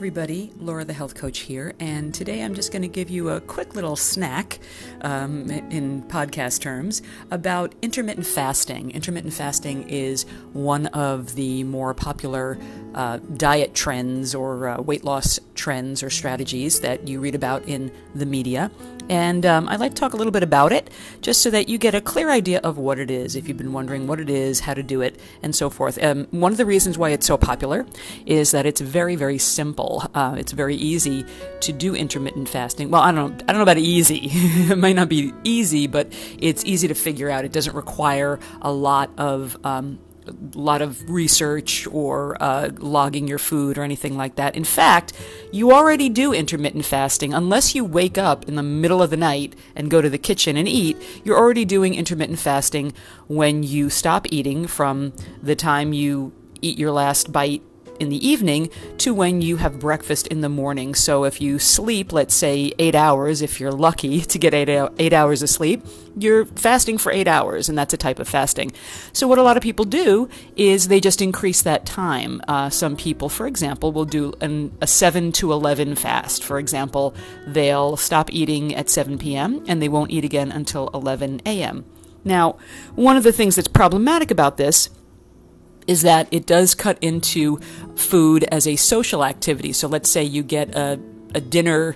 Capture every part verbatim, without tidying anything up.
everybody, Laura the Health Coach here, and today I'm just going to give you a quick little snack, um, in podcast terms, about intermittent fasting. Intermittent fasting is one of the more popular uh, diet trends or uh, weight loss trends or strategies that you read about in the media. And um, I'd like to talk a little bit about it, just so that you get a clear idea of what it is, if you've been wondering what it is, how to do it, and so forth. Um, one of the reasons why it's so popular is that it's very, very simple. Uh, it's very easy to do intermittent fasting. Well, I don't, I don't know about easy. It might not be easy, but it's easy to figure out. It doesn't require a lot of um, a lot of research or uh, logging your food or anything like that. In fact, you already do intermittent fasting. Unless you wake up in the middle of the night and go to the kitchen and eat, you're already doing intermittent fasting when you stop eating from the time you eat your last bite in the evening to when you have breakfast in the morning. So if you sleep, let's say eight hours, if you're lucky to get eight, eight hours of sleep, you're fasting for eight hours, and that's a type of fasting. So what a lot of people do is they just increase that time. Uh, some people, for example, will do an, a seven to eleven fast. For example, they'll stop eating at seven p.m. and they won't eat again until eleven a.m. Now, one of the things that's problematic about this is that it does cut into food as a social activity. So let's say you get a, a dinner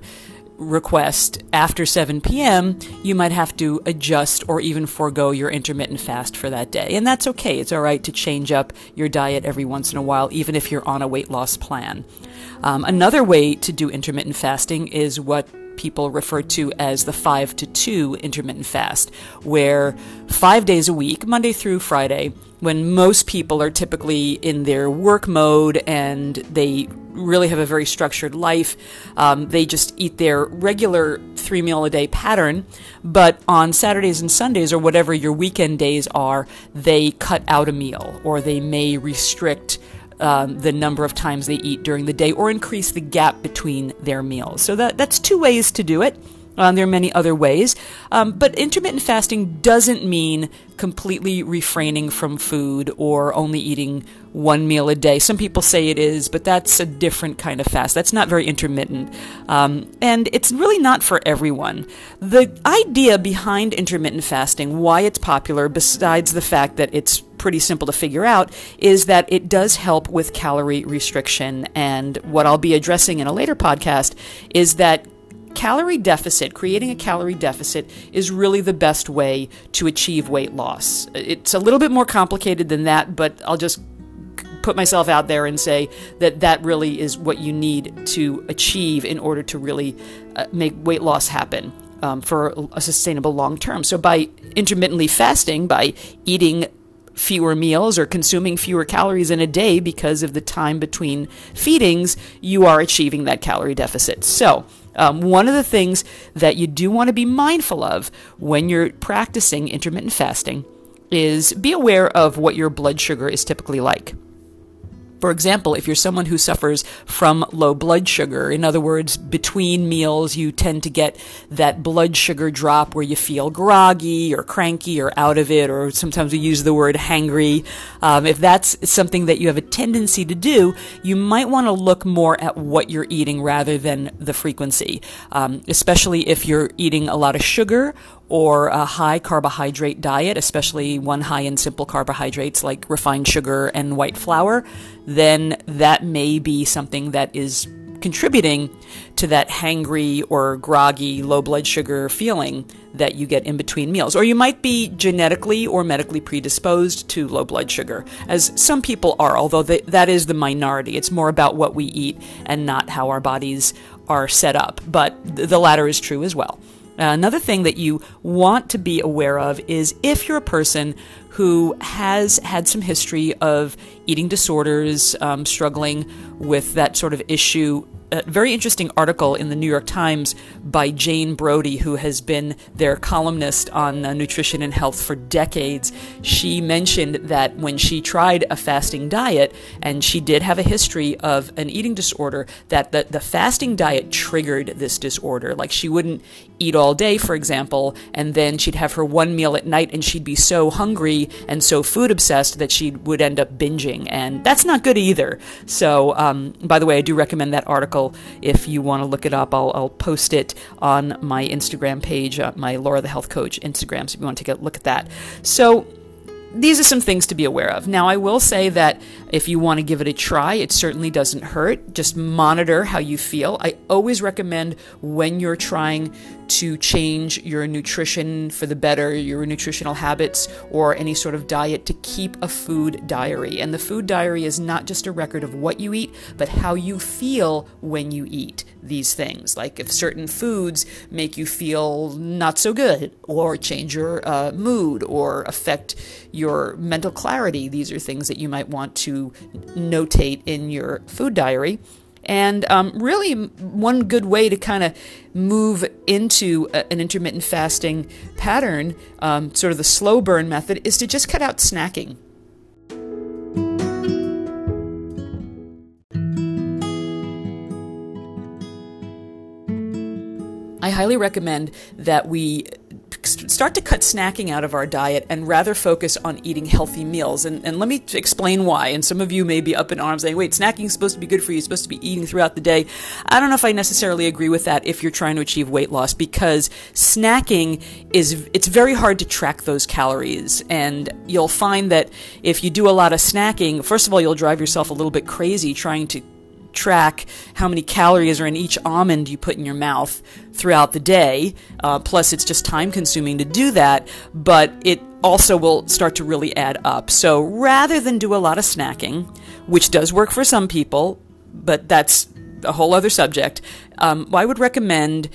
request after seven p.m., you might have to adjust or even forego your intermittent fast for that day. And that's okay. It's all right to change up your diet every once in a while, even if you're on a weight loss plan. Um, another way to do intermittent fasting is what people refer to as the five to two intermittent fast, where five days a week, Monday through Friday, when most people are typically in their work mode and they really have a very structured life, um, they just eat their regular three meal a day pattern, but on Saturdays and Sundays or whatever your weekend days are, they cut out a meal, or they may restrict Um, the number of times they eat during the day, or increase the gap between their meals. So that that's two ways to do it. Um, there are many other ways. Um, but intermittent fasting doesn't mean completely refraining from food or only eating one meal a day. Some people say it is, but that's a different kind of fast. That's not very intermittent. Um, and it's really not for everyone. The idea behind intermittent fasting, why it's popular, besides the fact that it's pretty simple to figure out, is that it does help with calorie restriction. And what I'll be addressing in a later podcast is that calorie deficit, creating a calorie deficit, is really the best way to achieve weight loss. It's a little bit more complicated than that, but I'll just put myself out there and say that that really is what you need to achieve in order to really uh, make weight loss happen um, for a sustainable long term. So by intermittently fasting, by eating fewer meals or consuming fewer calories in a day because of the time between feedings, you are achieving that calorie deficit. So um, one of the things that you do want to be mindful of when you're practicing intermittent fasting is be aware of what your blood sugar is typically like. For example, if you're someone who suffers from low blood sugar, in other words, between meals you tend to get that blood sugar drop where you feel groggy or cranky or out of it, or sometimes we use the word hangry. Um, if that's something that you have a tendency to do, you might want to look more at what you're eating rather than the frequency, um, especially if you're eating a lot of sugar or a high carbohydrate diet, especially one high in simple carbohydrates like refined sugar and white flour, then that may be something that is contributing to that hangry or groggy low blood sugar feeling that you get in between meals. Or you might be genetically or medically predisposed to low blood sugar, as some people are, although they, that is the minority. It's more about what we eat and not how our bodies are set up, but the latter is true as well. Uh, another thing that you want to be aware of is if you're a person who has had some history of eating disorders, um, struggling with that sort of issue a very interesting article in the New York Times by Jane Brody, who has been their columnist on uh, nutrition and health for decades. She mentioned that when she tried a fasting diet, and she did have a history of an eating disorder, that the, the fasting diet triggered this disorder. Like, she wouldn't eat all day, for example, and then she'd have her one meal at night and she'd be so hungry and so food obsessed that she would end up binging, and that's not good either. So, um, by the way, I do recommend that article if you want to look it up. I'll, I'll post it on my Instagram page, uh, my Laura the Health Coach Instagram, so if you want to take a look at that. So, these are some things to be aware of. Now, I will say that if you want to give it a try, it certainly doesn't hurt. Just monitor how you feel. I always recommend when you're trying to change your nutrition for the better, your nutritional habits, or any sort of diet, to keep a food diary. And the food diary is not just a record of what you eat, but how you feel when you eat these things. Like if certain foods make you feel not so good, or change your uh, mood, or affect your mental clarity, these are things that you might want to notate in your food diary. And um, really, one good way to kind of move into a, an intermittent fasting pattern, um, sort of the slow burn method, is to just cut out snacking. I highly recommend that we start to cut snacking out of our diet and rather focus on eating healthy meals. And, and let me explain why. And some of you may be up in arms saying, wait, snacking is supposed to be good for you. You're supposed to be eating throughout the day. I don't know if I necessarily agree with that if you're trying to achieve weight loss, because snacking is, it's very hard to track those calories. And you'll find that if you do a lot of snacking, first of all, you'll drive yourself a little bit crazy trying to track how many calories are in each almond you put in your mouth throughout the day. Uh, plus, it's just time consuming to do that, but it also will start to really add up. So rather than do a lot of snacking, which does work for some people, but that's a whole other subject, um, I would recommend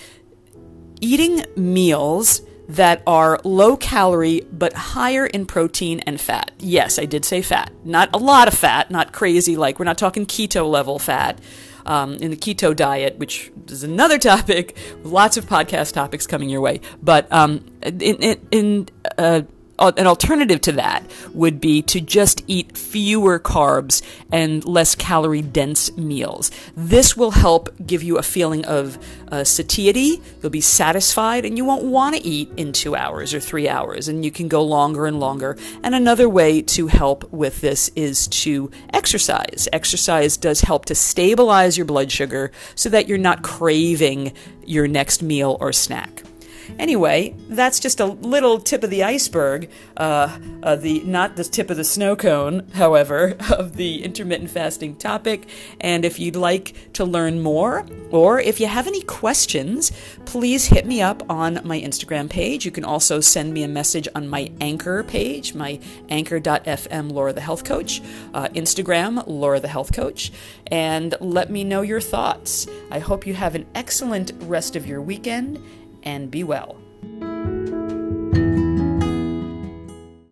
eating meals that are low calorie but higher in protein and fat. Yes, I did say fat. Not a lot of fat, not crazy, like we're not talking keto level fat um, in the keto diet, which is another topic, lots of podcast topics coming your way. But um, in, in, in uh, an alternative to that would be to just eat fewer carbs and less calorie-dense meals. This will help give you a feeling of uh, satiety. You'll be satisfied, and you won't want to eat in two hours or three hours, and you can go longer and longer. And another way to help with this is to exercise. Exercise does help to stabilize your blood sugar so that you're not craving your next meal or snack. Anyway, that's just a little tip of the iceberg, uh, uh, the not the tip of the snow cone, however, of the intermittent fasting topic. And if you'd like to learn more, or if you have any questions, please hit me up on my Instagram page. You can also send me a message on my Anchor page, my anchor dot f m Laura the Health Coach, uh, Instagram, Laura the Health Coach, and let me know your thoughts. I hope you have an excellent rest of your weekend, and be well.